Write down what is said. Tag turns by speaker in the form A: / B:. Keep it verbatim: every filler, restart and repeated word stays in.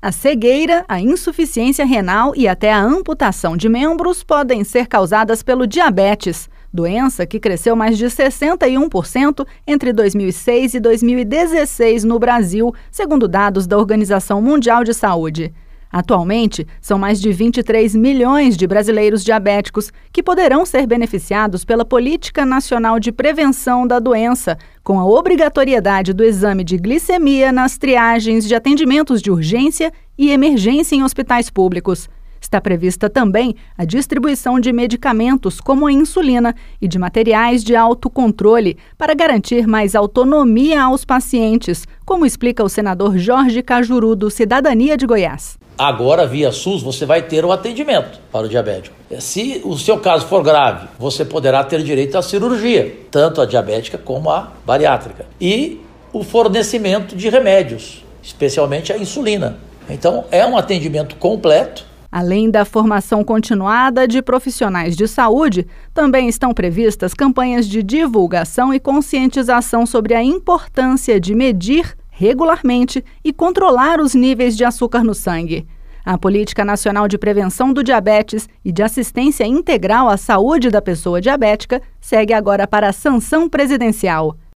A: A cegueira, a insuficiência renal e até a amputação de membros podem ser causadas pelo diabetes, doença que cresceu mais de sessenta e um por cento entre dois mil e seis e dois mil e dezesseis no Brasil, segundo dados da Organização Mundial de Saúde. Atualmente, são mais de vinte e três milhões de brasileiros diabéticos que poderão ser beneficiados pela Política Nacional de Prevenção da Doença, com a obrigatoriedade do exame de glicemia nas triagens de atendimentos de urgência e emergência em hospitais públicos. Está prevista também a distribuição de medicamentos como a insulina e de materiais de autocontrole para garantir mais autonomia aos pacientes, como explica o senador Jorge Cajuru, do Cidadania de Goiás.
B: Agora, via SUS, você vai ter um atendimento para o diabético. Se o seu caso for grave, você poderá ter direito à cirurgia, tanto a diabética como a bariátrica. E o fornecimento de remédios, especialmente a insulina. Então, é um atendimento completo.
A: Além da formação continuada de profissionais de saúde, também estão previstas campanhas de divulgação e conscientização sobre a importância de medir regularmente e controlar os níveis de açúcar no sangue. A Política Nacional de Prevenção do Diabetes e de Assistência Integral à Saúde da Pessoa Diabética segue agora para a sanção presidencial.